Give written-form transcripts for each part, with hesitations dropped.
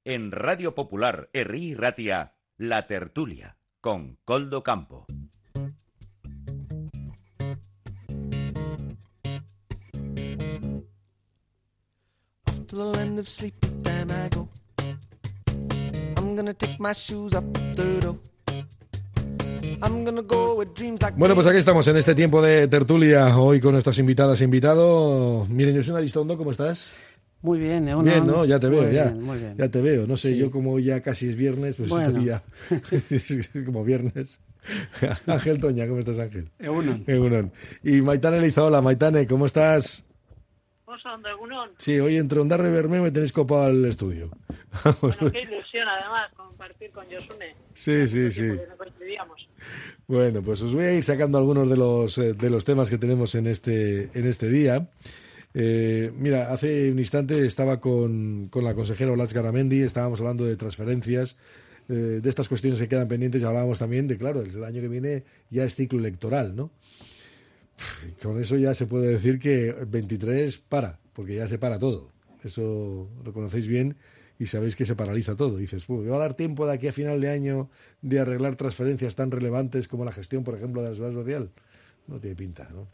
En Radio Popular, Herri Ratia, La Tertulia, con Coldo Campo. To the land of sleep, then I go. I'm gonna take my shoes up the door. I'm gonna go with dreams like... Bueno, pues aquí estamos en este tiempo de tertulia, hoy con nuestras invitadas e invitados. Miren, Josune Aristondo, ¿cómo estás? Muy bien, Bien, ¿no? Ya te veo, ya. Muy bien. Ya te veo. No sé, sí. Yo como ya casi es viernes, pues bueno. estaría como viernes. Ángel Toña, ¿cómo estás, Ángel? Egunon. Y Maitane Leizaola. Maitane, ¿cómo estás? Sí, hoy entre Ondarro y Bermeo me tenéis copado al estudio. Bueno, qué ilusión además compartir con Josune. Sí. No coincidíamos. Bueno, pues os voy a ir sacando algunos de los temas que tenemos en este día. Mira, hace un instante estaba con la consejera Olatz Garamendi, estábamos hablando de transferencias, de estas cuestiones que quedan pendientes, y hablábamos también de, claro, el año que viene ya es ciclo electoral, ¿no? Con eso ya se puede decir que 23 porque ya se para todo. Eso lo conocéis bien y sabéis que se paraliza todo. Dices, ¿me va a dar tiempo de aquí a final de año de arreglar transferencias tan relevantes como la gestión, por ejemplo, de la seguridad social? No tiene pinta, ¿no?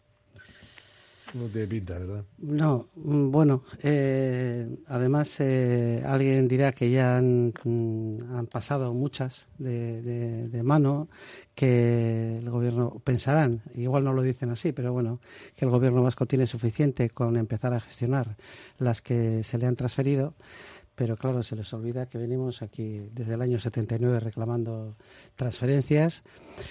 No tiene pinta, ¿verdad? No, bueno, además alguien dirá que ya han pasado muchas de mano, que el gobierno, pensarán, igual no lo dicen así, pero bueno, que el gobierno vasco tiene suficiente con empezar a gestionar las que se le han transferido. Pero claro, se les olvida que venimos aquí desde el año 79 reclamando transferencias.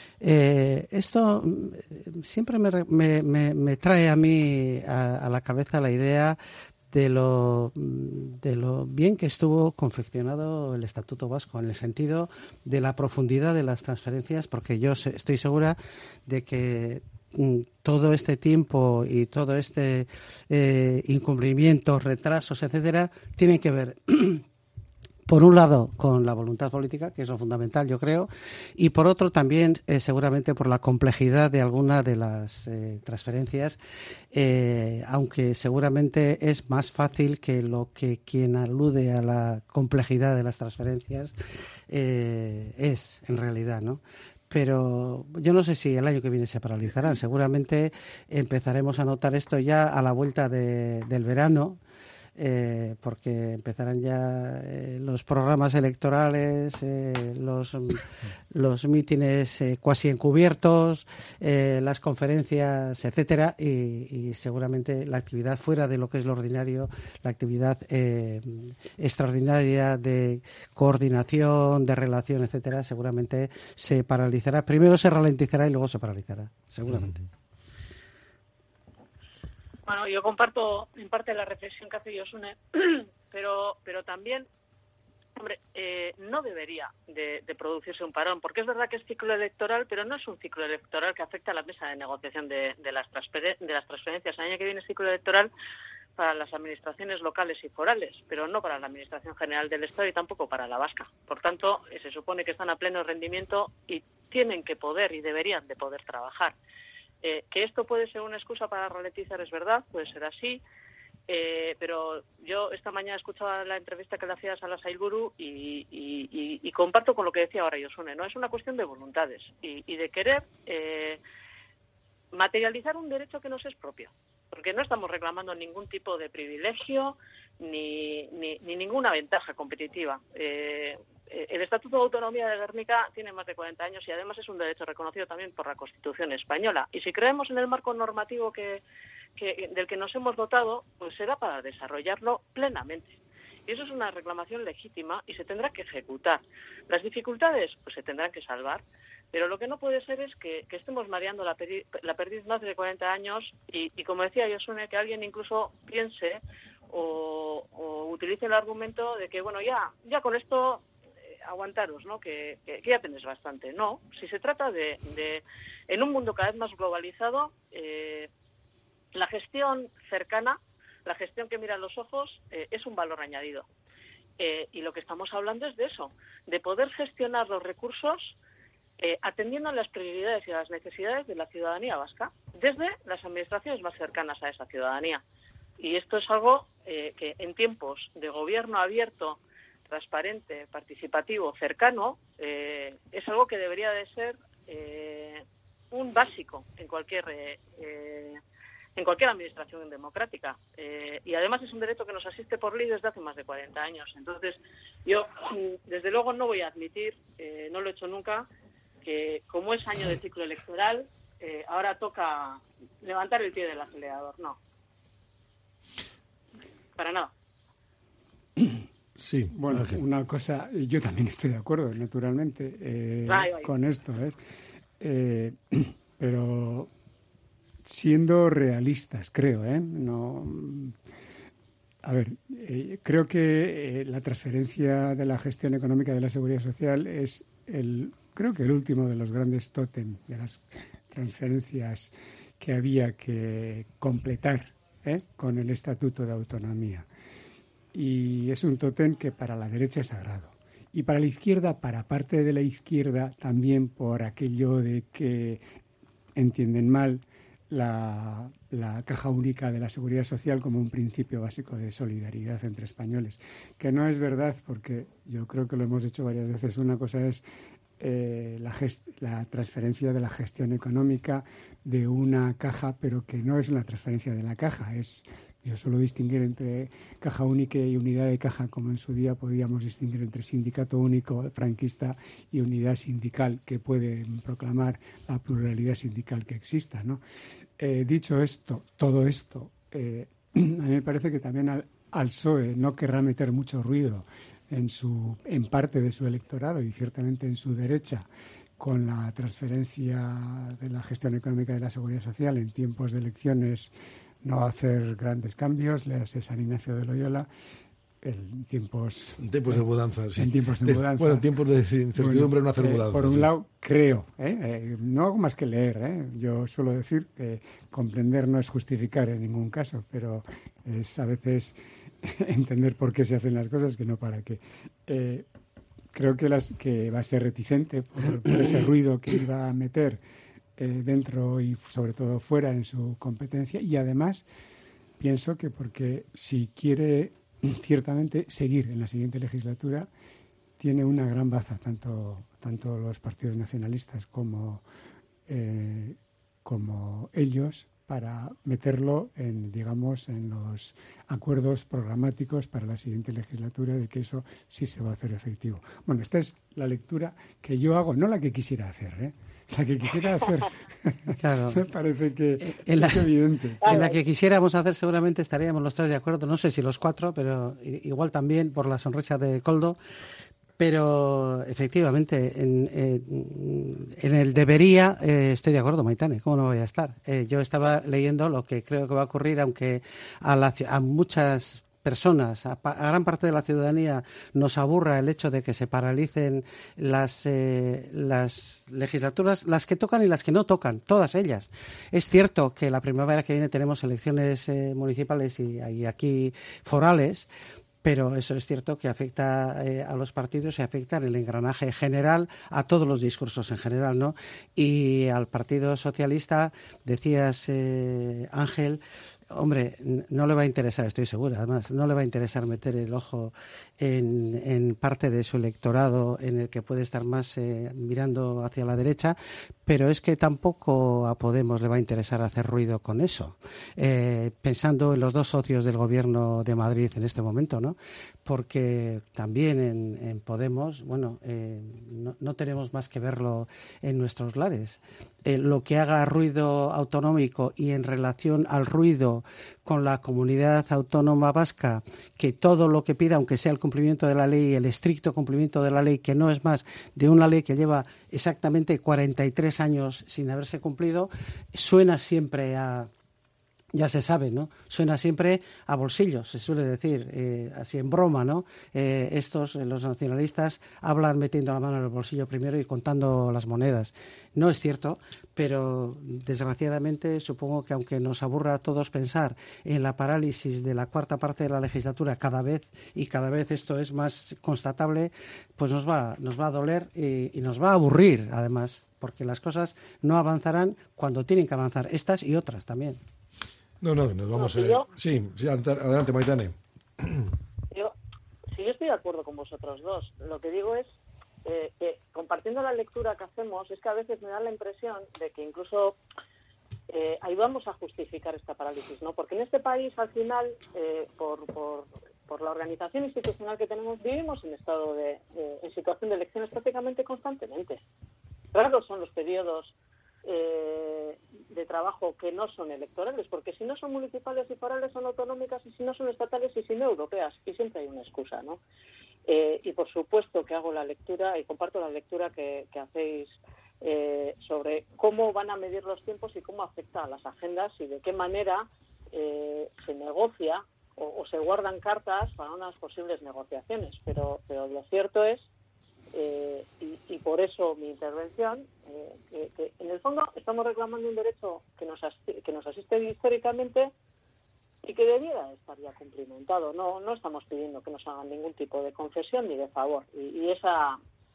Esto siempre me trae a mí a la cabeza la idea de lo bien que estuvo confeccionado el Estatuto Vasco, en el sentido de la profundidad de las transferencias, porque yo estoy segura de que todo este tiempo y todo este incumplimiento, retrasos, etcétera, tienen que ver por un lado con la voluntad política, que es lo fundamental, yo creo, y por otro también seguramente por la complejidad de alguna de las transferencias, aunque seguramente es más fácil que lo que quien alude a la complejidad de las transferencias es en realidad, ¿no? Pero yo no sé si el año que viene se paralizarán. Seguramente empezaremos a notar esto ya a la vuelta del verano, porque empezarán ya los programas electorales, los mítines cuasi encubiertos, las conferencias, etcétera, y seguramente la actividad fuera de lo que es lo ordinario, la actividad extraordinaria de coordinación, de relación, etcétera, seguramente se paralizará. Primero se ralentizará y luego se paralizará, seguramente. Bueno, yo comparto en parte la reflexión que hace Josune, pero también, hombre, no debería de producirse un parón, porque es verdad que es ciclo electoral, pero no es un ciclo electoral que afecta a la mesa de negociación de las transferencias. El año que viene es ciclo electoral para las administraciones locales y forales, pero no para la Administración General del Estado y tampoco para la vasca. Por tanto, se supone que están a pleno rendimiento y tienen que poder y deberían de poder trabajar. Que esto puede ser una excusa para ralentizar, es verdad, puede ser así, pero yo esta mañana escuchaba la entrevista que le hacías a la Sailburu y comparto con lo que decía ahora Josune, ¿no? Es una cuestión de voluntades y de querer materializar un derecho que nos es propio, porque no estamos reclamando ningún tipo de privilegio ni ninguna ventaja competitiva. El Estatuto de Autonomía de Gernika tiene más de 40 años y además es un derecho reconocido también por la Constitución española. Y si creemos en el marco normativo del que nos hemos dotado, pues será para desarrollarlo plenamente. Y eso es una reclamación legítima y se tendrá que ejecutar. Las dificultades, pues se tendrán que salvar, pero lo que no puede ser es que estemos mareando la perdiz más de 40 años y como decía Josune, que alguien incluso piense o utilice el argumento de que, bueno, ya con esto aguantaros, ¿no? Que ya tenéis bastante. No, si se trata de en un mundo cada vez más globalizado, la gestión cercana, la gestión que mira a los ojos, es un valor añadido. Y lo que estamos hablando es de eso, de poder gestionar los recursos atendiendo a las prioridades y a las necesidades de la ciudadanía vasca, desde las administraciones más cercanas a esa ciudadanía. Y esto es algo que en tiempos de gobierno abierto, transparente, participativo, cercano, es algo que debería de ser un básico en cualquier administración democrática. Y además es un derecho que nos asiste por ley desde hace más de 40 años. Entonces, yo desde luego no voy a admitir, no lo he hecho nunca, que como es año de ciclo electoral, ahora toca levantar el pie del acelerador. No. Para nada. Sí, bueno, Ángel. Una cosa, yo también estoy de acuerdo, naturalmente, con esto, pero siendo realistas, creo, no. A ver, creo que la transferencia de la gestión económica de la Seguridad Social es creo que el último de los grandes tótem de las transferencias que había que completar con el Estatuto de Autonomía. Y es un tótem que para la derecha es sagrado. Y para la izquierda, para parte de la izquierda, también por aquello de que entienden mal la Caja Única de la Seguridad Social como un principio básico de solidaridad entre españoles. Que no es verdad, porque yo creo que lo hemos dicho varias veces. Una cosa es la transferencia de la gestión económica de una caja, pero que no es una transferencia de la caja. Yo suelo distinguir entre caja única y unidad de caja, como en su día podíamos distinguir entre sindicato único franquista y unidad sindical, que puede proclamar la pluralidad sindical que exista, ¿no? Dicho esto, todo esto, a mí me parece que también al PSOE no querrá meter mucho ruido en parte de su electorado y ciertamente en su derecha con la transferencia de la gestión económica de la Seguridad Social en tiempos de elecciones, no hacer grandes cambios. Léase San Ignacio de Loyola en tiempos de mudanza, sí. En tiempos de mudanza. Bueno, en tiempos de incertidumbre no hacer mudanza. Por un sí. lado, creo, no hago más que leer, yo suelo decir que comprender no es justificar en ningún caso, pero es a veces entender por qué se hacen las cosas, que no para qué. Creo que va a ser reticente por ese ruido que iba a meter dentro y sobre todo fuera en su competencia, y además pienso que porque si quiere ciertamente seguir en la siguiente legislatura tiene una gran baza tanto los partidos nacionalistas como ellos para meterlo en los acuerdos programáticos para la siguiente legislatura, de que eso sí se va a hacer efectivo. Bueno, esta es la lectura que yo hago, no la que quisiera hacer, La que quisiera hacer, claro. Me parece que es evidente. En la que quisiéramos hacer seguramente estaríamos los tres de acuerdo, no sé si los cuatro, pero igual también por la sonrisa de Koldo. Pero efectivamente, en el debería estoy de acuerdo, Maitane, ¿cómo no voy a estar? Yo estaba leyendo lo que creo que va a ocurrir, aunque a muchas personas, a gran parte de la ciudadanía nos aburra el hecho de que se paralicen las legislaturas, las que tocan y las que no tocan, todas ellas. Es cierto que la primavera que viene tenemos elecciones municipales y aquí forales, pero eso es cierto que afecta a los partidos y afecta en el engranaje general a todos los discursos en general, ¿no? Y al Partido Socialista, decías, Ángel, hombre, no le va a interesar, estoy segura, además, no le va a interesar meter el ojo en parte de su electorado en el que puede estar más mirando hacia la derecha, pero es que tampoco a Podemos le va a interesar hacer ruido con eso. Pensando en los dos socios del Gobierno de Madrid en este momento, ¿no? Porque también en Podemos, no tenemos más que verlo en nuestros lares. Lo que haga ruido autonómico y en relación al ruido con la comunidad autónoma vasca, que todo lo que pida, aunque sea el cumplimiento de la ley, el estricto cumplimiento de la ley, que no es más de una ley que lleva exactamente 43 años sin haberse cumplido, suena siempre a... Ya se sabe, ¿no? Suena siempre a bolsillos, se suele decir, así en broma, ¿no? Los nacionalistas, hablan metiendo la mano en el bolsillo primero y contando las monedas. No es cierto, pero desgraciadamente supongo que aunque nos aburra a todos pensar en la parálisis de la cuarta parte de la legislatura cada vez esto es más constatable, pues nos va a doler y nos va a aburrir, además, porque las cosas no avanzarán cuando tienen que avanzar, estas y otras también. No, nos vamos... Sí, adelante, Maitane. Sí, yo estoy de acuerdo con vosotros dos. Lo que digo es que compartiendo la lectura que hacemos, es que a veces me da la impresión de que incluso ayudamos a justificar esta parálisis, ¿no? Porque en este país, al final, por la organización institucional que tenemos, vivimos en estado en situación de elecciones prácticamente constantemente. Claro, son los periodos de trabajo que no son electorales, porque si no son municipales y forales son autonómicas, y si no son estatales y si no europeas, y siempre hay una excusa, ¿no? Y por supuesto que hago la lectura y comparto la lectura que hacéis sobre cómo van a medir los tiempos y cómo afecta a las agendas y de qué manera se negocia o se guardan cartas para unas posibles negociaciones, pero lo cierto es, y por eso mi intervención, que en el fondo estamos reclamando un derecho que nos asiste históricamente y que debiera estar ya cumplimentado. No estamos pidiendo que nos hagan ningún tipo de concesión ni de favor, y esa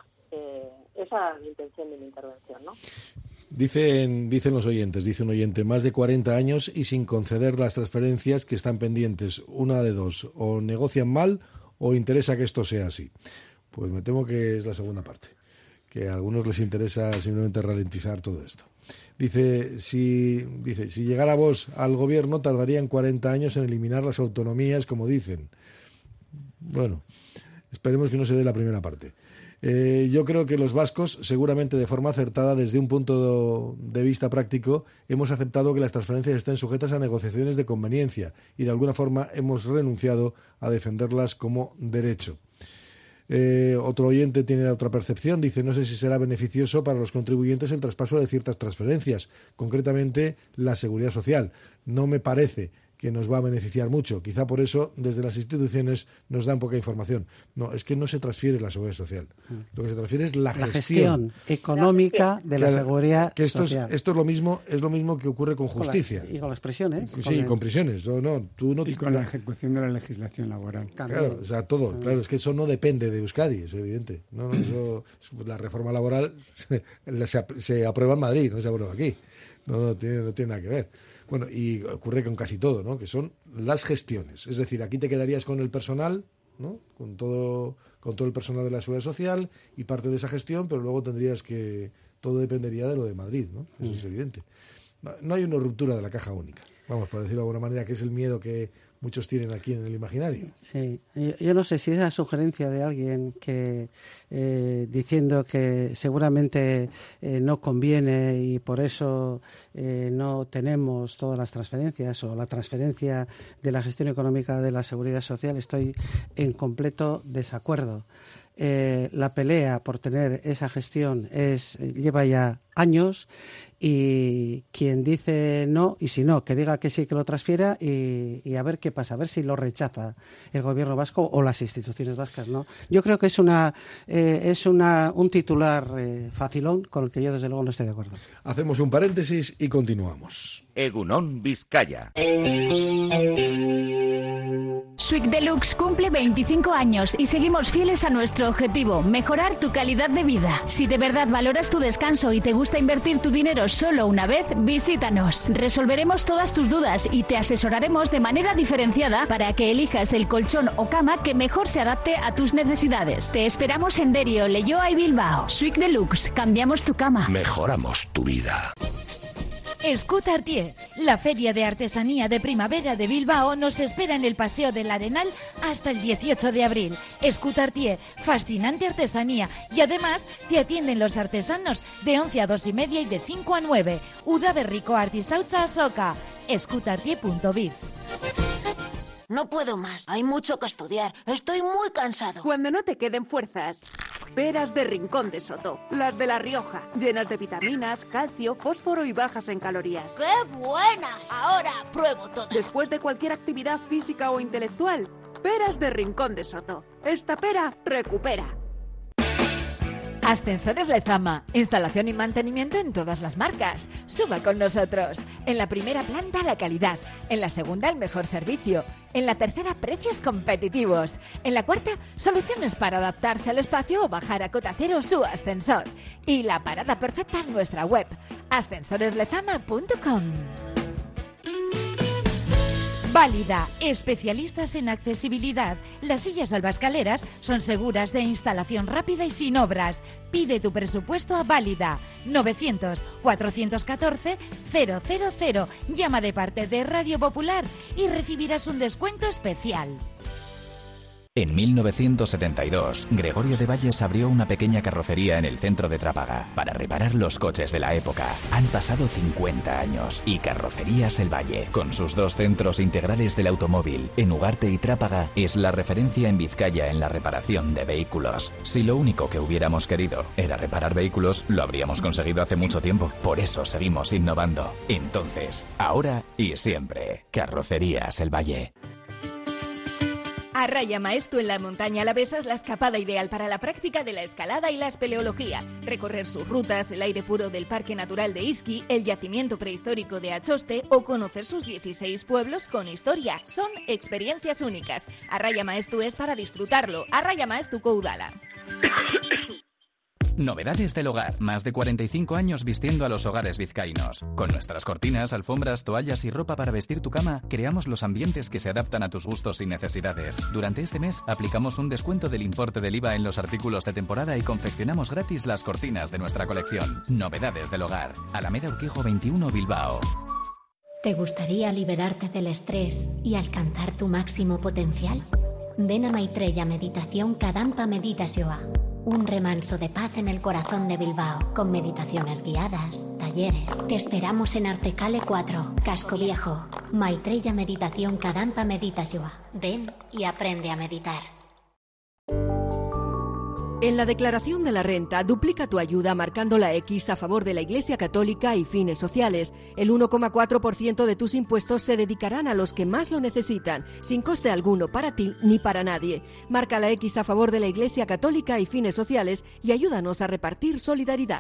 es la intención de mi intervención, ¿no? Dicen los oyentes, dice un oyente, más de 40 años y sin conceder las transferencias que están pendientes. Una de dos, o negocian mal o interesa que esto sea así. Pues me temo que es la segunda parte, que a algunos les interesa simplemente ralentizar todo esto. Dice, si llegara Vox al gobierno tardarían 40 años en eliminar las autonomías, como dicen. Bueno, esperemos que no se dé la primera parte. Yo creo que los vascos, seguramente de forma acertada, desde un punto de vista práctico, hemos aceptado que las transferencias estén sujetas a negociaciones de conveniencia y de alguna forma hemos renunciado a defenderlas como derecho. Otro oyente tiene otra percepción, dice, no sé si será beneficioso para los contribuyentes el traspaso de ciertas transferencias, concretamente la seguridad social. No me parece que nos va a beneficiar mucho. Quizá por eso desde las instituciones nos dan poca información. No, es que no se transfiere la seguridad social. Lo que se transfiere es la gestión económica de la seguridad social. Esto es lo mismo que ocurre con justicia. Y con las prisiones. Sí, con prisiones. Y con la ejecución de la legislación laboral. También. Claro, o sea, todo. Claro, es que eso no depende de Euskadi, es evidente. La reforma laboral se aprueba en Madrid, no se aprueba aquí. No tiene nada que ver. Bueno, y ocurre con casi todo, ¿no? Que son las gestiones. Es decir, aquí te quedarías con el personal, ¿no? Con todo el personal de la Seguridad Social y parte de esa gestión, pero luego tendrías que... Todo dependería de lo de Madrid, ¿no? Eso es evidente. No hay una ruptura de la caja única. Vamos, por decirlo de alguna manera, que es el miedo que muchos tienen aquí en el imaginario. Sí, yo no sé si esa sugerencia de alguien que diciendo que seguramente no conviene y por eso no tenemos todas las transferencias o la transferencia de la gestión económica de la Seguridad Social, estoy en completo desacuerdo. La pelea por tener esa gestión lleva ya años y quien dice no, y si no, que diga que sí, que lo transfiera y a ver qué pasa, a ver si lo rechaza el gobierno vasco o las instituciones vascas, ¿no? Yo creo que es un titular facilón con el que yo desde luego no estoy de acuerdo. Hacemos un paréntesis y continuamos. Egunon Vizcaya. Sweek Deluxe cumple 25 años y seguimos fieles a nuestro objetivo, mejorar tu calidad de vida. Si de verdad valoras tu descanso y te gusta invertir tu dinero solo una vez, visítanos. Resolveremos todas tus dudas y te asesoraremos de manera diferenciada para que elijas el colchón o cama que mejor se adapte a tus necesidades. Te esperamos en Derio, Leioa y Bilbao. Sweek Deluxe, cambiamos tu cama. Mejoramos tu vida. Escutartier, la feria de artesanía de primavera de Bilbao, nos espera en el Paseo del Arenal hasta el 18 de abril. Escutartier, fascinante artesanía, y además te atienden los artesanos de 11 a 2 y media y de 5 a 9. Udaberriko artisautza azoka. Escutartier.biz. No puedo más, hay mucho que estudiar, estoy muy cansado. Cuando no te queden fuerzas, peras de Rincón de Soto, las de La Rioja, llenas de vitaminas, calcio, fósforo y bajas en calorías. ¡Qué buenas! Ahora pruebo todas. Después de cualquier actividad física o intelectual, peras de Rincón de Soto. Esta pera recupera. Ascensores Lezama, instalación y mantenimiento en todas las marcas. Suba con nosotros. En la primera planta la calidad, en la segunda el mejor servicio, en la tercera precios competitivos, en la cuarta soluciones para adaptarse al espacio o bajar a cota cero su ascensor. Y la parada perfecta en nuestra web, ascensoreslezama.com. Válida, especialistas en accesibilidad. Las sillas albascaleras son seguras, de instalación rápida y sin obras. Pide tu presupuesto a Válida. 900-414-000. Llama de parte de Radio Popular y recibirás un descuento especial. En 1972, Gregorio de Valles abrió una pequeña carrocería en el centro de Trápaga para reparar los coches de la época. Han pasado 50 años y Carrocerías El Valle, con sus 2 centros integrales del automóvil, en Ugarte y Trápaga, es la referencia en Vizcaya en la reparación de vehículos. Si lo único que hubiéramos querido era reparar vehículos, lo habríamos conseguido hace mucho tiempo. Por eso seguimos innovando. Entonces, ahora y siempre, Carrocerías El Valle. Arraya Maestu en la montaña alavesa es la escapada ideal para la práctica de la escalada y la espeleología. Recorrer sus rutas, el aire puro del Parque Natural de Izqui, el yacimiento prehistórico de Achoste o conocer sus 16 pueblos con historia. Son experiencias únicas. Arraya Maestu es para disfrutarlo. Arraya Maestu Koudala. Novedades del hogar. Más de 45 años vistiendo a los hogares vizcaínos. Con nuestras cortinas, alfombras, toallas y ropa para vestir tu cama, creamos los ambientes que se adaptan a tus gustos y necesidades. Durante este mes, aplicamos un descuento del importe del IVA en los artículos de temporada y confeccionamos gratis las cortinas de nuestra colección. Novedades del hogar. Alameda Urquijo 21, Bilbao. ¿Te gustaría liberarte del estrés y alcanzar tu máximo potencial? Ven a Maitreya Meditación Kadampa Meditasyoa. Un remanso de paz en el corazón de Bilbao, con meditaciones guiadas, talleres. Te esperamos en Artecale 4, Casco Viejo. Maitreya Meditación Kadampa Meditasyoa. Ven y aprende a meditar. En la declaración de la renta, duplica tu ayuda marcando la X a favor de la Iglesia Católica y fines sociales. El 1,4% de tus impuestos se dedicarán a los que más lo necesitan, sin coste alguno para ti ni para nadie. Marca la X a favor de la Iglesia Católica y fines sociales y ayúdanos a repartir solidaridad.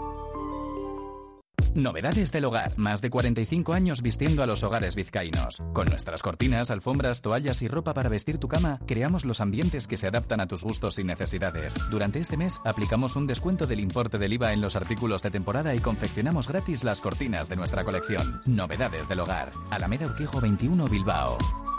Novedades del hogar. Más de 45 años vistiendo a los hogares vizcaínos. Con nuestras cortinas, alfombras, toallas y ropa para vestir tu cama, creamos los ambientes que se adaptan a tus gustos y necesidades. Durante este mes, aplicamos un descuento del importe del IVA en los artículos de temporada y confeccionamos gratis las cortinas de nuestra colección. Novedades del hogar. Alameda Urquijo 21, Bilbao.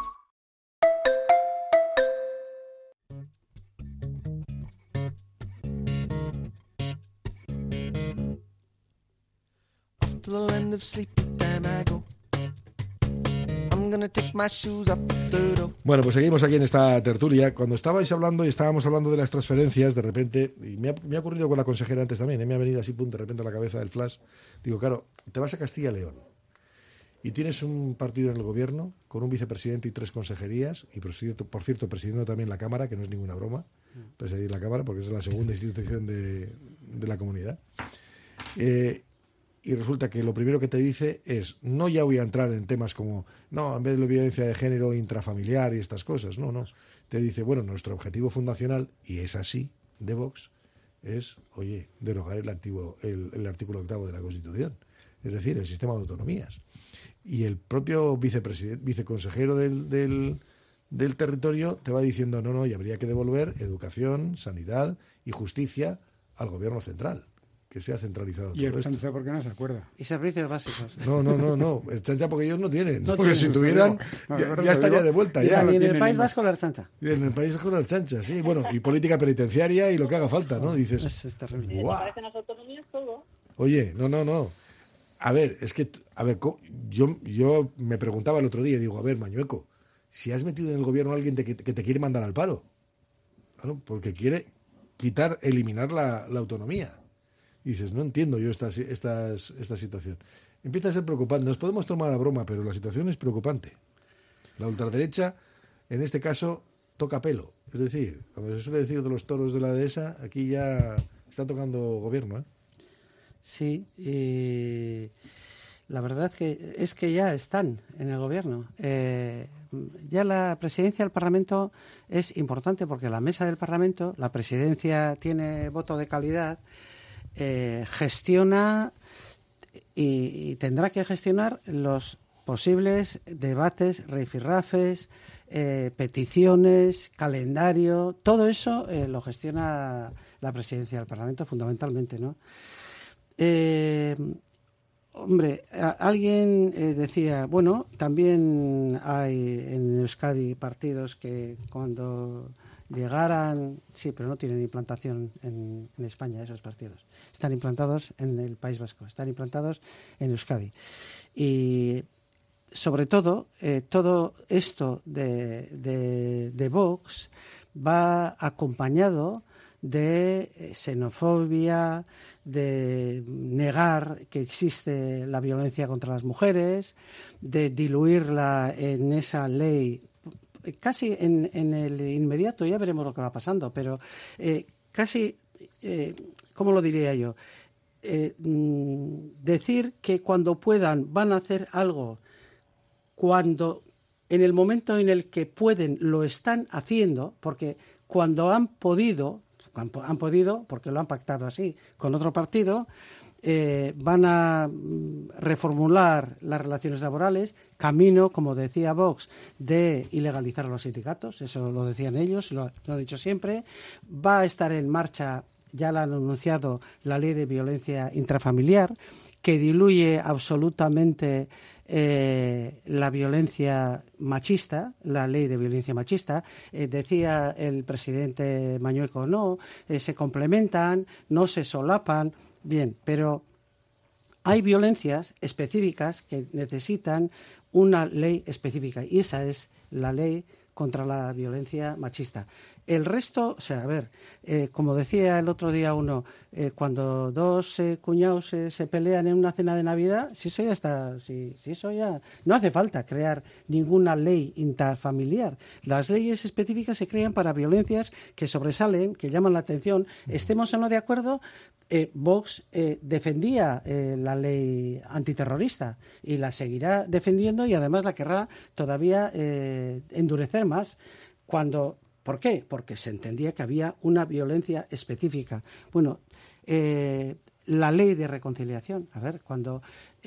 To the land of sleep, then I go. I'm gonna take my shoes up the door. Bueno, pues seguimos aquí en esta tertulia. Cuando estabais hablando y estábamos hablando de las transferencias, de repente, y me ha ocurrido con la consejera antes también, me ha venido así, pum, de repente a la cabeza del flash. Digo, claro, te vas a Castilla y León y tienes un partido en el gobierno con un vicepresidente y 3 consejerías, y por cierto, presidiendo también la Cámara, que no es ninguna broma, presidir la Cámara, porque es la segunda institución de la comunidad. Y resulta que lo primero que te dice es, no ya voy a entrar en temas como, no, en vez de la violencia de género intrafamiliar y estas cosas, no. Te dice, bueno, nuestro objetivo fundacional, y es así, de Vox, es, oye, derogar el artículo 8º de la Constitución, es decir, el sistema de autonomías. Y el propio viceconsejero del territorio te va diciendo, no, y habría que devolver educación, sanidad y justicia al gobierno central, que sea centralizado. Y el chancha porque no se acuerda. Y servicios básicos. No. El chancha porque ellos no tienen. Porque si tuvieran, ya estaría de vuelta. Y en el País Vasco la chancha. Y en el País Vasco la chancha, sí. Bueno, y política penitenciaria y lo que haga falta, ¿no? Dices, es terrible. ¿Te parecen las autonomías todo? Oye, no. A ver, yo me preguntaba el otro día y digo, a ver, Mañueco, si has metido en el gobierno a alguien que te quiere mandar al paro, claro, porque quiere eliminar la autonomía. Y dices, no entiendo yo esta situación. Empieza a ser preocupante. Nos podemos tomar a broma, pero la situación es preocupante. La ultraderecha, en este caso, toca pelo. Es decir, cuando se suele decir de los toros de la dehesa, aquí ya está tocando gobierno, ¿eh? Sí, y la verdad es que ya están en el gobierno. Ya la presidencia del Parlamento es importante porque la mesa del Parlamento, la presidencia tiene voto de calidad, gestiona y tendrá que gestionar los posibles debates, rifirrafes, peticiones, calendario, todo eso lo gestiona la presidencia del Parlamento fundamentalmente, ¿no? Hombre, alguien decía, bueno, también hay en Euskadi partidos que cuando llegaran, sí, pero no tienen implantación en España esos partidos. Están implantados en el País Vasco, están implantados en Euskadi. Y sobre todo, todo esto de Vox va acompañado de xenofobia, de negar que existe la violencia contra las mujeres, de diluirla en esa ley, casi en el inmediato, ya veremos lo que va pasando, pero casi, ¿cómo lo diría yo? Decir que cuando puedan van a hacer algo, cuando en el momento en el que pueden lo están haciendo, porque cuando han podido, porque lo han pactado así con otro partido, van a reformular las relaciones laborales, camino, como decía Vox, de ilegalizar a los sindicatos, eso lo decían ellos, lo he dicho siempre. Va a estar en marcha, ya la han anunciado, la ley de violencia intrafamiliar, que diluye absolutamente la violencia machista, la ley de violencia machista. Decía el presidente Mañueco, no, se complementan, no se solapan. Bien, pero hay violencias específicas que necesitan una ley específica y esa es la ley contra la violencia machista. El resto, o sea, a ver, como decía el otro día uno, cuando dos cuñados se pelean en una cena de Navidad, si eso ya está, si eso ya no hace falta crear ninguna ley intrafamiliar. Las leyes específicas se crean para violencias que sobresalen, que llaman la atención. Estemos o no de acuerdo, Vox defendía la ley antiterrorista y la seguirá defendiendo y además la querrá todavía endurecer más. ¿Por qué? Porque se entendía que había una violencia específica. Bueno, la ley de reconciliación, a ver, cuando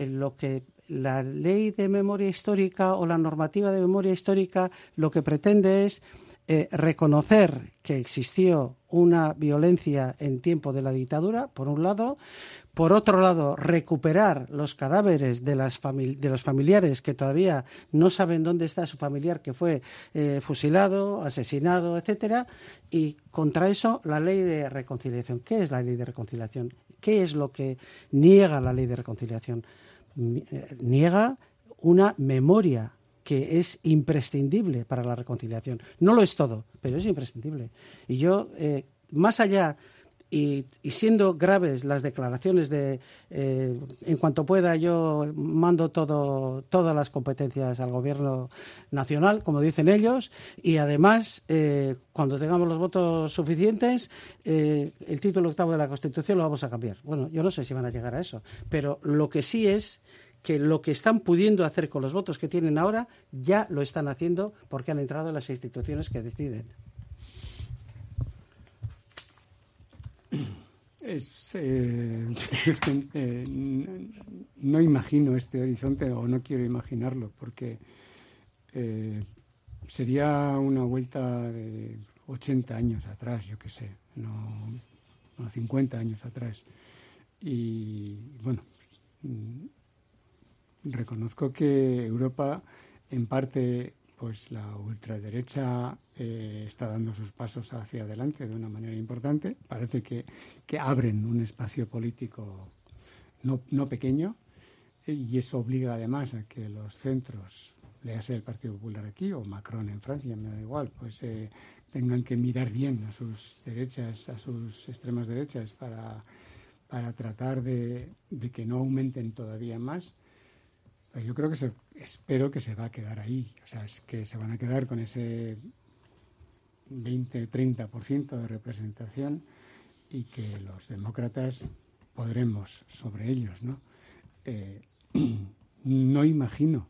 la ley de memoria histórica o la normativa de memoria histórica lo que pretende es reconocer que existió una violencia en tiempo de la dictadura, por un lado. Por otro lado, recuperar los cadáveres de los familiares que todavía no saben dónde está su familiar que fue fusilado, asesinado, etcétera. Y contra eso, la ley de reconciliación. ¿Qué es la ley de reconciliación? ¿Qué es lo que niega la ley de reconciliación? Niega una memoria que es imprescindible para la reconciliación. No lo es todo, pero es imprescindible. Y yo, más allá, y siendo graves las declaraciones de en cuanto pueda yo mando todas las competencias al Gobierno nacional, como dicen ellos, y además, cuando tengamos los votos suficientes, el título 8º de la Constitución lo vamos a cambiar. Bueno, yo no sé si van a llegar a eso, pero lo que sí es que lo que están pudiendo hacer con los votos que tienen ahora, ya lo están haciendo porque han entrado en las instituciones que deciden. No imagino este horizonte o no quiero imaginarlo porque sería una vuelta de 80 años atrás, yo qué sé, no 50 años atrás. Y bueno, reconozco que Europa, en parte, pues la ultraderecha está dando sus pasos hacia adelante de una manera importante. Parece que abren un espacio político no pequeño y eso obliga además a que los centros, léase el Partido Popular aquí o Macron en Francia, me da igual, pues tengan que mirar bien a sus derechas, a sus extremas derechas para tratar de que no aumenten todavía más. Yo creo espero que se va a quedar ahí, o sea, es que se van a quedar con ese 20-30% de representación y que los demócratas podremos sobre ellos, ¿no? No imagino,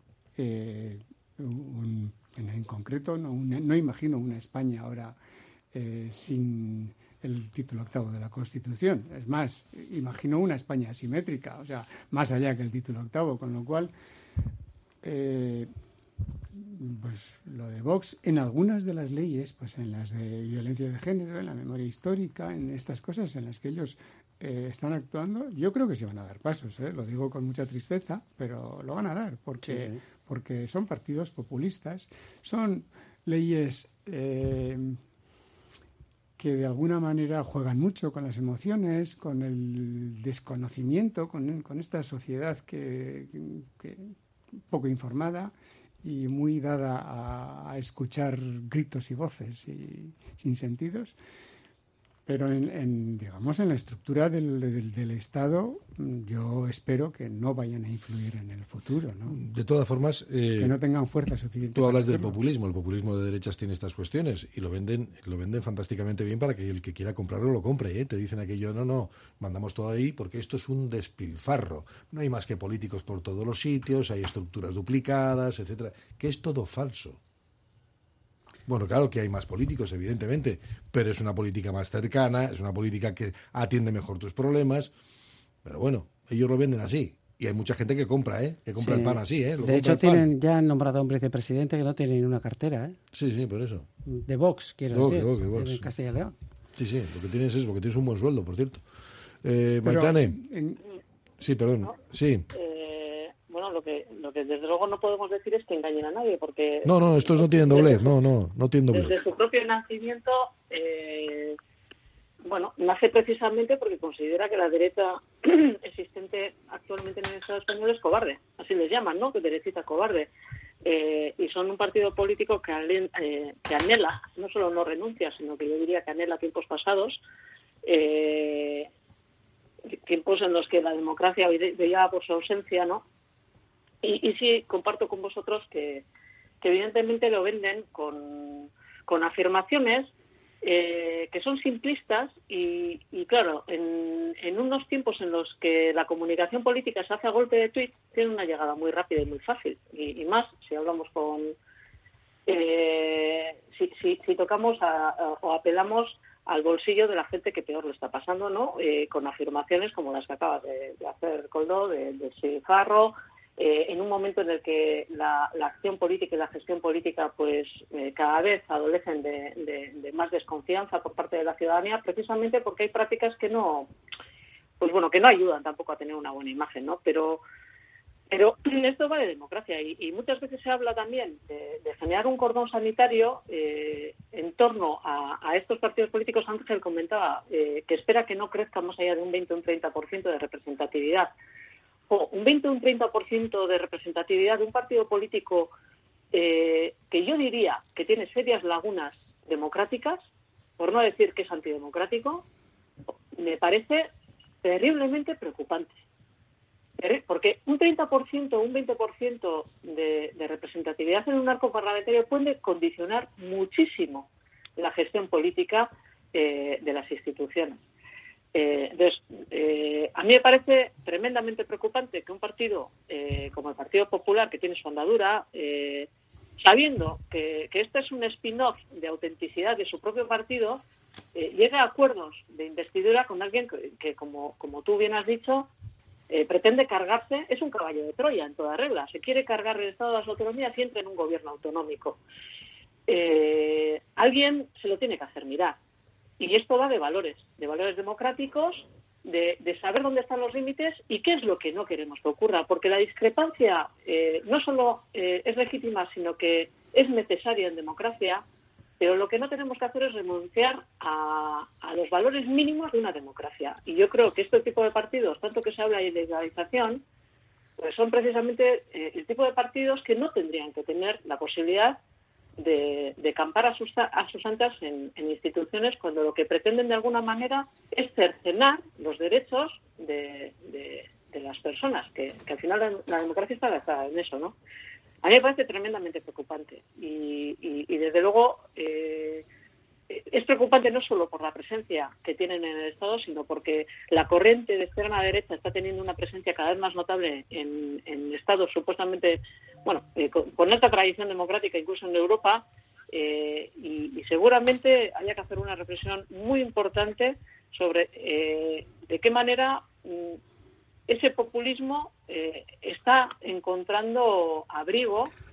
en concreto, no imagino una España ahora sin el título 8º de la Constitución. Es más, imagino una España asimétrica, o sea, más allá que el título 8º, con lo cual pues lo de Vox en algunas de las leyes, pues en las de violencia de género, en la memoria histórica, en estas cosas en las que ellos están actuando, yo creo que sí van a dar pasos, lo digo con mucha tristeza, pero lo van a dar porque son partidos populistas, son leyes que de alguna manera juegan mucho con las emociones, con el desconocimiento, con esta sociedad que poco informada y muy dada a escuchar gritos y voces y sin sentidos. Pero digamos en la estructura del Estado, yo espero que no vayan a influir en el futuro, ¿no? De todas formas, que no tengan fuerza suficiente. Tú hablas del populismo. El populismo de derechas tiene estas cuestiones y lo venden fantásticamente bien para que el que quiera comprarlo lo compre, Te dicen aquello, no, mandamos todo ahí porque esto es un despilfarro. No hay más que políticos por todos los sitios, hay estructuras duplicadas, etcétera, que es todo falso. Bueno, claro que hay más políticos, evidentemente, pero es una política más cercana, es una política que atiende mejor tus problemas, pero bueno, ellos lo venden así. Y hay mucha gente que compra, que compra el pan así, De hecho, ya han nombrado a un vicepresidente que no tiene ni una cartera, Sí, por eso. De Vox, quiero decir, de Vox. En Castilla y León. Sí, lo que tienes es porque tienes un buen sueldo, por cierto. Maitane. Sí, perdón. ¿no? Sí. Bueno, lo que desde luego no podemos decir es que engañen a nadie, porque... No, estos no tienen doblez, no tienen doblez. Desde su propio nacimiento, nace precisamente porque considera que la derecha existente actualmente en el Estado español es cobarde, así les llaman, ¿no? Que derecita cobarde. Y son un partido político que anhela, no solo no renuncia, sino que yo diría que anhela tiempos pasados, tiempos en los que la democracia brillaba por su ausencia, ¿no? Y sí, comparto con vosotros que evidentemente lo venden con afirmaciones que son simplistas y claro, en unos tiempos en los que la comunicación política se hace a golpe de tuit, tiene una llegada muy rápida y muy fácil. Y más si hablamos si tocamos o apelamos al bolsillo de la gente que peor le está pasando, ¿no? Con afirmaciones como las que acabas de hacer, Koldo, de Cifarro, en un momento en el que la acción política y la gestión política pues cada vez adolecen de más desconfianza por parte de la ciudadanía, precisamente porque hay prácticas que no ayudan tampoco a tener una buena imagen, ¿no? Pero esto va de democracia y muchas veces se habla también de generar un cordón sanitario en torno a estos partidos políticos. Ángel comentaba que espera que no crezca más allá de un 20 o un 30% de representatividad. Un 20 o un 30% de representatividad de un partido político que yo diría que tiene serias lagunas democráticas, por no decir que es antidemocrático, me parece terriblemente preocupante. Porque un 30% o un 20% de representatividad en un arco parlamentario puede condicionar muchísimo la gestión política de las instituciones. Entonces, a mí me parece tremendamente preocupante que un partido como el Partido Popular, que tiene su andadura, sabiendo que este es un spin-off de autenticidad de su propio partido, llegue a acuerdos de investidura con alguien que como tú bien has dicho, pretende cargarse, es un caballo de Troya en toda regla, se quiere cargar el Estado de las autonomías y entra en un gobierno autonómico. Alguien se lo tiene que hacer mirar. Y esto va de valores democráticos, de saber dónde están los límites y qué es lo que no queremos que ocurra, porque la discrepancia no solo es legítima, sino que es necesaria en democracia, pero lo que no tenemos que hacer es renunciar a los valores mínimos de una democracia. Y yo creo que este tipo de partidos, tanto que se habla de ilegalización, pues son precisamente el tipo de partidos que no tendrían que tener la posibilidad de campar a sus anchas en instituciones cuando lo que pretenden de alguna manera es cercenar los derechos de las personas, que al final la democracia está basada en eso, ¿no? A mí me parece tremendamente preocupante y desde luego es preocupante no solo por la presencia que tienen en el Estado, sino porque la corriente de extrema derecha está teniendo una presencia cada vez más notable en estados supuestamente, con alta tradición democrática, incluso en Europa, y seguramente haya que hacer una reflexión muy importante sobre de qué manera ese populismo está encontrando abrigo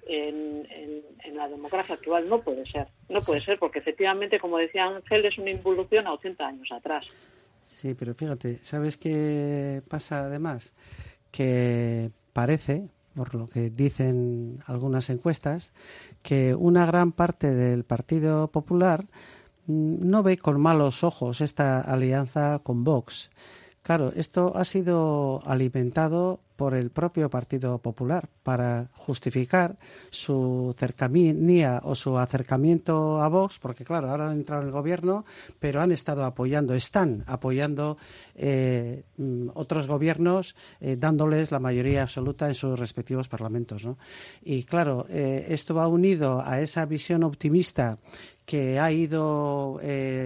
en la democracia actual. No puede ser, porque efectivamente, como decía Ángel, es una involución a 80 años atrás. Sí, pero fíjate, ¿sabes qué pasa además? Que parece, por lo que dicen algunas encuestas, que una gran parte del Partido Popular no ve con malos ojos esta alianza con Vox. Claro, esto ha sido alimentado por el propio Partido Popular para justificar su cercanía o su acercamiento a Vox, porque claro, ahora han entrado en el gobierno, pero están apoyando otros gobiernos, dándoles la mayoría absoluta en sus respectivos parlamentos, ¿no? Y claro, esto va unido a esa visión optimista que ha ido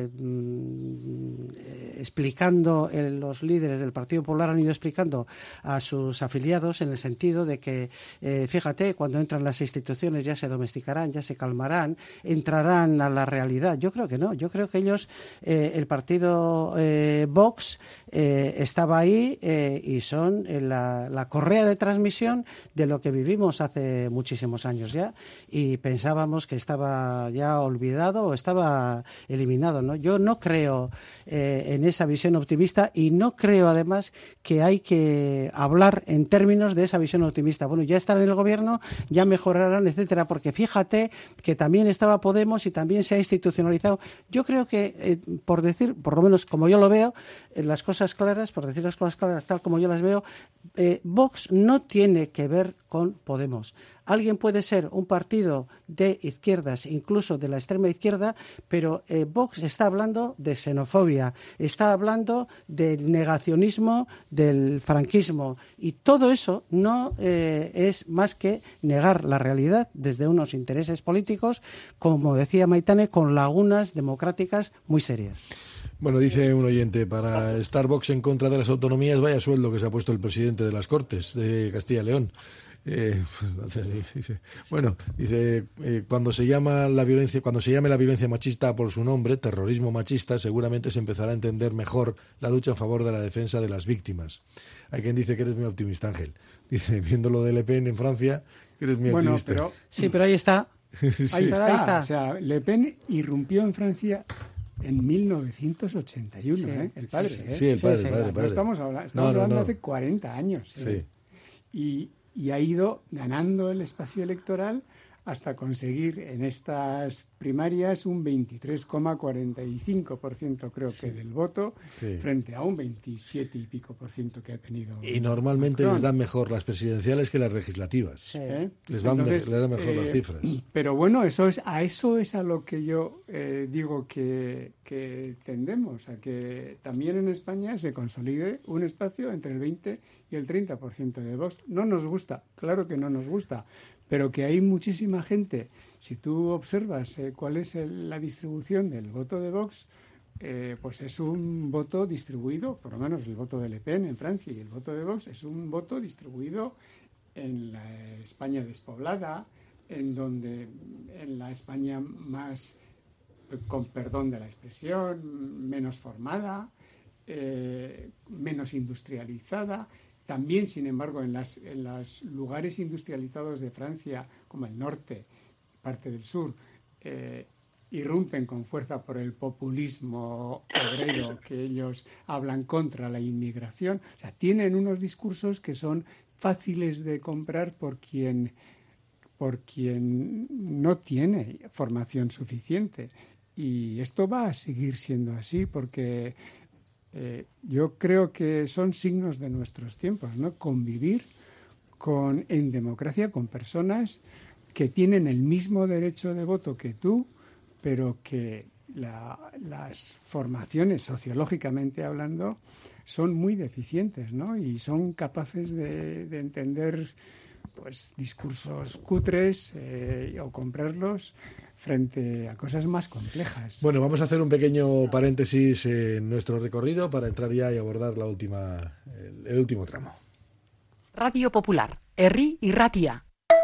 explicando los líderes del Partido Popular, han ido explicando a sus afiliados, en el sentido de que, fíjate, cuando entran las instituciones ya se domesticarán, ya se calmarán, entrarán a la realidad. Yo creo que no, yo creo que ellos, el partido Vox, estaba ahí y son la correa de transmisión de lo que vivimos hace muchísimos años ya, y pensábamos que estaba ya olvidado o estaba eliminado, ¿no? Yo no creo en esa visión optimista, y no creo además que hay que hablar en términos de esa visión optimista. Bueno, ya están en el gobierno, ya mejorarán, etcétera, porque fíjate que también estaba Podemos y también se ha institucionalizado. Yo creo que, por decir, por lo menos como yo lo veo, las cosas claras, por decir las cosas claras tal como yo las veo, Vox no tiene que ver con Podemos. Alguien puede ser un partido de izquierdas, incluso de la extrema izquierda, pero Vox está hablando de xenofobia, está hablando del negacionismo del franquismo, y todo eso no es más que negar la realidad desde unos intereses políticos, como decía Maitane, con lagunas democráticas muy serias. Bueno, dice un oyente, para estar Vox en contra de las autonomías, vaya sueldo que se ha puesto el presidente de las Cortes de Castilla y León. Cuando se llame la violencia machista por su nombre, terrorismo machista, seguramente se empezará a entender mejor la lucha en favor de la defensa de las víctimas. Hay quien dice que eres muy optimista, Ángel. Dice, viendo lo de Le Pen en Francia, que eres muy optimista. Sí, pero ahí está. Ahí está. O sea, Le Pen irrumpió en Francia en 1981, sí. El padre. Sí, el padre. No estamos hablando de hace 40 años. Sí. Y ha ido ganando el espacio electoral hasta conseguir en estas primarias un 23,45% creo que del voto, frente a un 27 y pico % que ha tenido. Y normalmente les dan mejor las presidenciales que las legislativas. Sí. Les dan mejor las cifras. Pero bueno, eso es a lo que yo digo que tendemos, a que también en España se consolide un espacio entre el 20 y el 30% de Vox. No nos gusta, claro que no nos gusta, pero que hay muchísima gente. Si tú observas cuál es la distribución del voto de Vox, pues es un voto distribuido, por lo menos el voto de Le Pen en Francia y el voto de Vox es un voto distribuido en la España despoblada, en la España más, con perdón de la expresión, menos formada, menos industrializada. También, sin embargo, en los lugares industrializados de Francia, como el norte, parte del sur, irrumpen con fuerza por el populismo obrero, que ellos hablan contra la inmigración. O sea, tienen unos discursos que son fáciles de comprar por quien no tiene formación suficiente. Y esto va a seguir siendo así porque yo creo que son signos de nuestros tiempos, ¿no? Convivir en democracia con personas que tienen el mismo derecho de voto que tú, pero que las formaciones, sociológicamente hablando, son muy deficientes, ¿no? Y son capaces de entender pues discursos cutres o comprarlos frente a cosas más complejas. Bueno, vamos a hacer un pequeño paréntesis en nuestro recorrido para entrar ya y abordar el último tramo. Radio Popular, Herri y Ratia.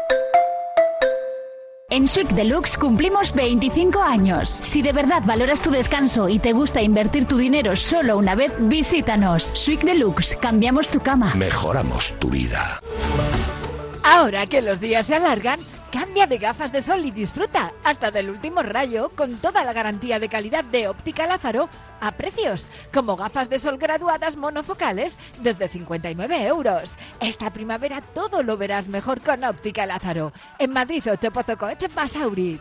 En Suic Deluxe cumplimos 25 años. Si de verdad valoras tu descanso y te gusta invertir tu dinero solo una vez, visítanos. Suic Deluxe, cambiamos tu cama. Mejoramos tu vida. Ahora que los días se alargan, Cambia de gafas de sol y disfruta hasta del último rayo con toda la garantía de calidad de Óptica Lázaro a precios como gafas de sol graduadas monofocales desde 59 €. Esta primavera todo lo verás mejor con Óptica Lázaro. En Madrid, Ochopozocoche, Basauri.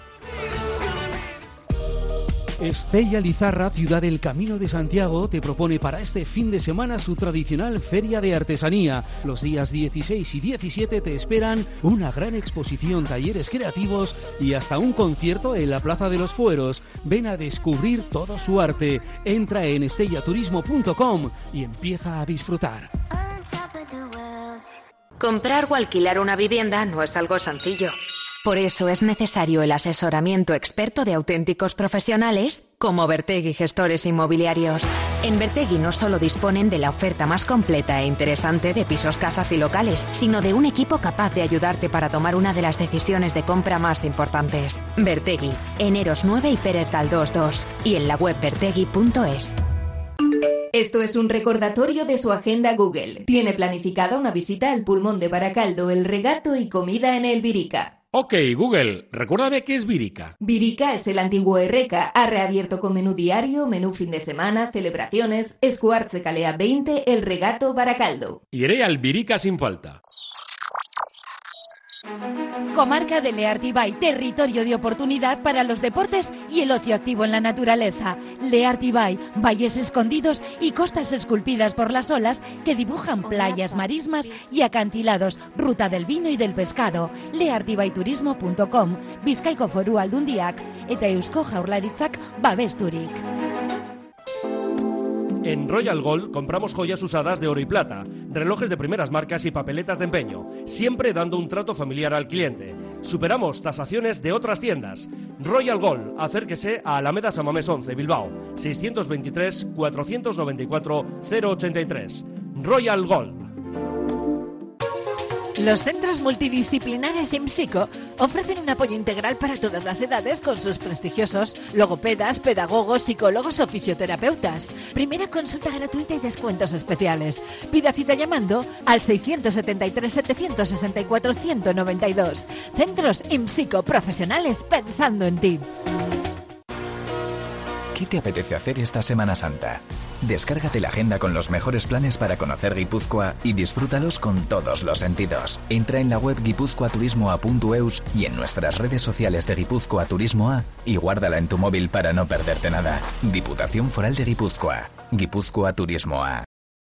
Estella Lizarra, Ciudad del Camino de Santiago, te propone para este fin de semana su tradicional Feria de Artesanía. Los días 16 y 17 te esperan una gran exposición, talleres creativos y hasta un concierto en la Plaza de los Fueros. Ven a descubrir todo su arte. Entra en estellaturismo.com y empieza a disfrutar. Comprar o alquilar una vivienda no es algo sencillo. Por eso es necesario el asesoramiento experto de auténticos profesionales como Bertegui Gestores Inmobiliarios. En Bertegui no solo disponen de la oferta más completa e interesante de pisos, casas y locales, sino de un equipo capaz de ayudarte para tomar una de las decisiones de compra más importantes. Bertegui, en Eros 9 y Pérez Galdós 2 y en la web bertegui.es. Esto es un recordatorio de su agenda Google. Tiene planificada una visita al Pulmón de Baracaldo, el regato y comida en el Virica. Ok, Google, recuérdame qué es Virica. Virica es el antiguo Erreca. Ha reabierto con menú diario, menú fin de semana, celebraciones. Escuartze Calea 20, el regato Baracaldo. Iré al Virica sin falta. Comarca de Leartibay, territorio de oportunidad para los deportes y el ocio activo en la naturaleza. Leartibay, valles escondidos y costas esculpidas por las olas que dibujan playas, marismas y acantilados, ruta del vino y del pescado. Leartibayturismo.com, Bizkaiko Foru Aldundiak eta Eusko Jaurlaritzak babesturik. En Royal Gold compramos joyas usadas de oro y plata, relojes de primeras marcas y papeletas de empeño, siempre dando un trato familiar al cliente. Superamos tasaciones de otras tiendas. Royal Gold, acérquese a Alameda Samamés 11, Bilbao, 623 494 083. Royal Gold. Los centros multidisciplinares IMSICO ofrecen un apoyo integral para todas las edades con sus prestigiosos logopedas, pedagogos, psicólogos o fisioterapeutas. Primera consulta gratuita y descuentos especiales. Pida cita llamando al 673 764 192. Centros IMSICO, profesionales pensando en ti. ¿Qué te apetece hacer esta Semana Santa? Descárgate la agenda con los mejores planes para conocer Guipúzcoa y disfrútalos con todos los sentidos. Entra en la web guipuzcoaturismoa.eus y en nuestras redes sociales de Guipúzcoa Turismo A y guárdala en tu móvil para no perderte nada. Diputación Foral de Guipúzcoa. Guipúzcoa Turismo A.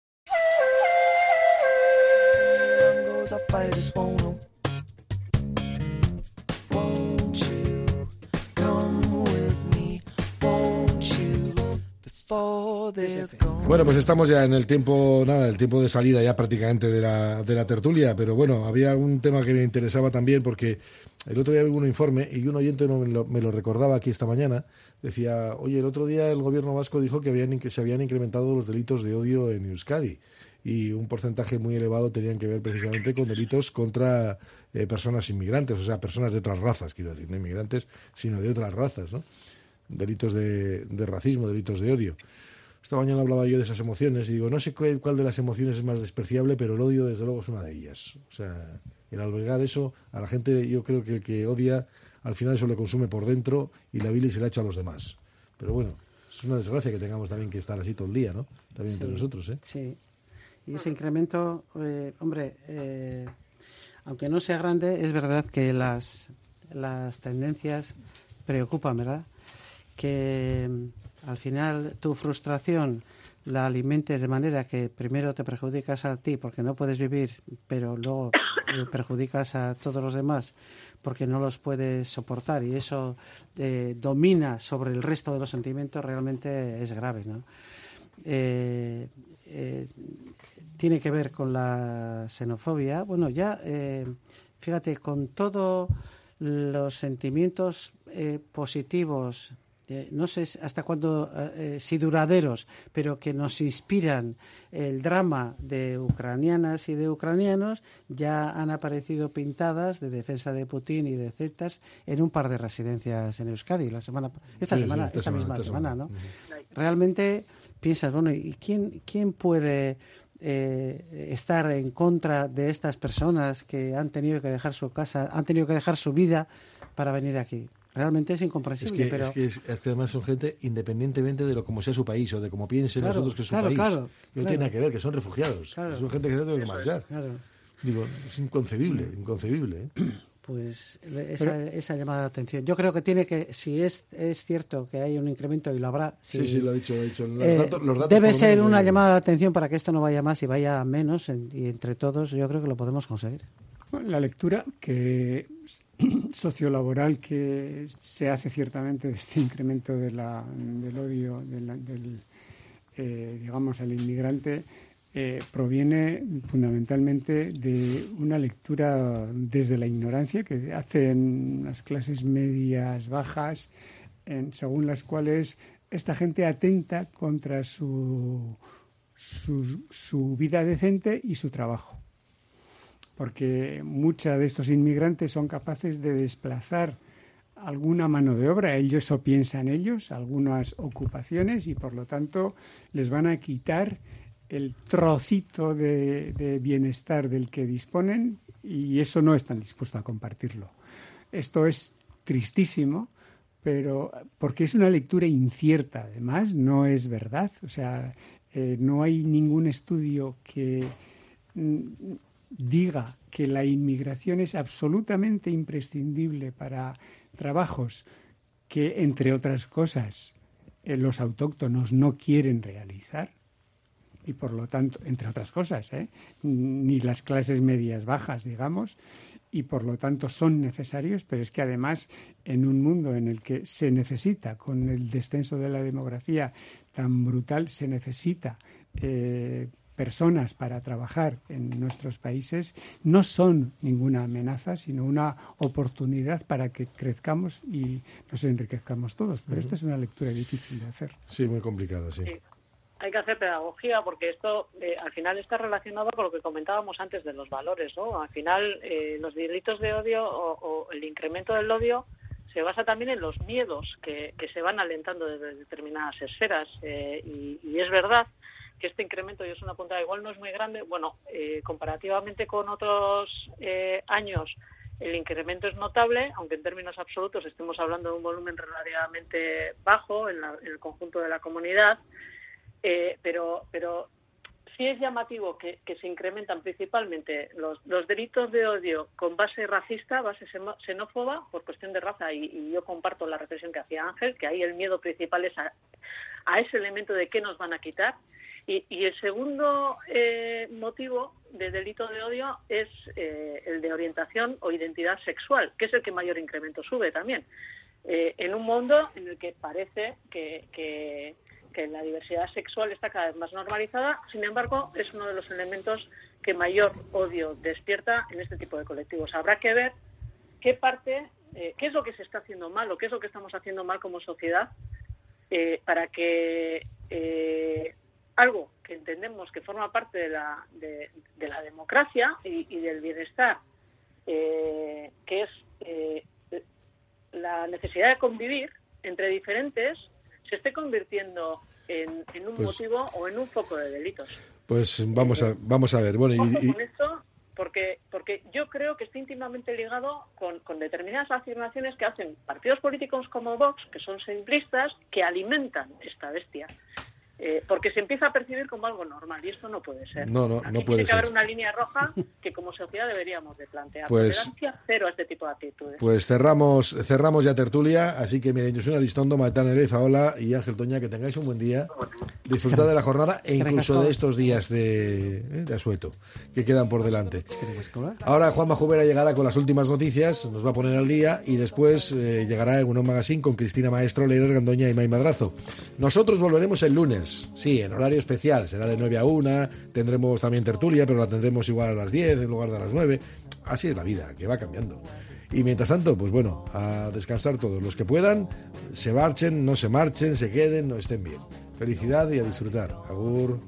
Bueno, pues estamos ya en el tiempo, el tiempo de salida ya prácticamente de la tertulia, pero bueno, había algún tema que me interesaba también porque el otro día vi un informe y un oyente me lo recordaba aquí esta mañana, decía, oye, el otro día el gobierno vasco dijo que se habían incrementado los delitos de odio en Euskadi y un porcentaje muy elevado tenían que ver precisamente con delitos contra personas inmigrantes, o sea, personas de otras razas, quiero decir, no inmigrantes, sino de otras razas, ¿no? Delitos de racismo, delitos de odio. Esta mañana hablaba yo de esas emociones y digo, no sé cuál de las emociones es más despreciable, pero el odio desde luego es una de ellas. O sea, el albergar eso a la gente, yo creo que el que odia al final eso le consume por dentro y la bilis se la echa a los demás. Pero bueno, es una desgracia que tengamos también que estar así todo el día, ¿no? También entre nosotros, ¿eh? Sí. Y ese incremento, aunque no sea grande, es verdad que las tendencias preocupan, ¿verdad? Que al final tu frustración la alimentes de manera que primero te perjudicas a ti porque no puedes vivir, pero luego perjudicas a todos los demás porque no los puedes soportar y eso domina sobre el resto de los sentimientos, realmente es grave, ¿no? Tiene que ver con la xenofobia. Bueno, ya, fíjate, con todos los sentimientos positivos, no sé hasta cuándo, si duraderos, pero que nos inspiran el drama de ucranianas y de ucranianos, ya han aparecido pintadas de defensa de Putin y de zetas en un par de residencias en Euskadi esta misma semana, ¿no? Realmente piensas, bueno, ¿y quién puede estar en contra de estas personas que han tenido que dejar su casa, han tenido que dejar su vida para venir aquí. Realmente es incomprensible. Es que además son gente independientemente de como sea su país o de cómo piensen nosotros que es su país. No tiene nada que ver, que son refugiados. Son gente que se tiene que marchar. Digo, es inconcebible. Pues esa llamada de atención. Yo creo que tiene que, si es cierto que hay un incremento, y lo habrá. Sí, lo ha dicho. Los datos debe ser una llamada de atención para que esto no vaya más y vaya menos, y entre todos yo creo que lo podemos conseguir. La lectura sociolaboral que se hace ciertamente de este incremento del odio, digamos, al inmigrante, proviene fundamentalmente de una lectura desde la ignorancia que hacen las clases medias bajas, según las cuales esta gente atenta contra su vida decente y su trabajo. Porque muchos de estos inmigrantes son capaces de desplazar alguna mano de obra, ellos o piensan ellos, algunas ocupaciones, y por lo tanto les van a quitar el trocito de bienestar del que disponen, y eso no están dispuestos a compartirlo. Esto es tristísimo, pero porque es una lectura incierta, además, no es verdad. O sea, no hay ningún estudio que diga que la inmigración es absolutamente imprescindible para trabajos que, entre otras cosas, los autóctonos no quieren realizar. Y por lo tanto, entre otras cosas, ni las clases medias bajas, digamos, y por lo tanto son necesarios, pero es que además en un mundo en el que se necesita, con el descenso de la demografía tan brutal, se necesita personas para trabajar en nuestros países, no son ninguna amenaza, sino una oportunidad para que crezcamos y nos enriquezcamos todos. Pero esta es una lectura difícil de hacer. Sí, muy complicada, sí. Hay que hacer pedagogía porque esto al final está relacionado con lo que comentábamos antes de los valores, ¿no? Al final los delitos de odio o el incremento del odio se basa también en los miedos que se van alentando desde determinadas esferas y es verdad que este incremento, y es una puntada, igual no es muy grande, comparativamente con otros años el incremento es notable, aunque en términos absolutos estemos hablando de un volumen relativamente bajo en el conjunto de la comunidad. Pero sí es llamativo que se incrementan principalmente los delitos de odio con base racista, base xenófoba, por cuestión de raza, y yo comparto la reflexión que hacía Ángel, que ahí el miedo principal es a ese elemento de qué nos van a quitar. Y el segundo motivo de delito de odio es el de orientación o identidad sexual, que es el que mayor incremento sube también. En un mundo en el que parece que la diversidad sexual está cada vez más normalizada, sin embargo, es uno de los elementos que mayor odio despierta en este tipo de colectivos. Habrá que ver qué es lo que se está haciendo mal o qué es lo que estamos haciendo mal como sociedad para que algo que entendemos que forma parte de la democracia y del bienestar, que es la necesidad de convivir entre diferentes, se esté convirtiendo en un motivo o en un foco de delitos. Pues vamos a ver. Bueno, con esto, porque yo creo que está íntimamente ligado con determinadas afirmaciones que hacen partidos políticos como Vox, que son simplistas, que alimentan esta bestia. Porque se empieza a percibir como algo normal y esto no puede ser. No puede ser. Tiene que haber una línea roja que como sociedad deberíamos de plantear. Tolerancia cero a este tipo de actitudes. Pues cerramos ya tertulia, así que mira, Josuna Aristondo, Maitán Erezaola y Ángel Toña, que tengáis un buen día. Disfrutad de la jornada e incluso de estos días de asueto que quedan por delante. Ahora Juanma Jubera llegará con las últimas noticias, nos va a poner al día y después llegará en un Magazine con Cristina Maestro, Leire Gandoña y May Madrazo. Nosotros volveremos el lunes. Sí, en horario especial, será de 9 a 1, tendremos también tertulia, pero la tendremos igual a las 10 en lugar de a las 9. Así es la vida, que va cambiando. Y mientras tanto, pues bueno, a descansar todos los que puedan, se marchen, no se marchen, se queden, no estén bien. Felicidad y a disfrutar. Agur.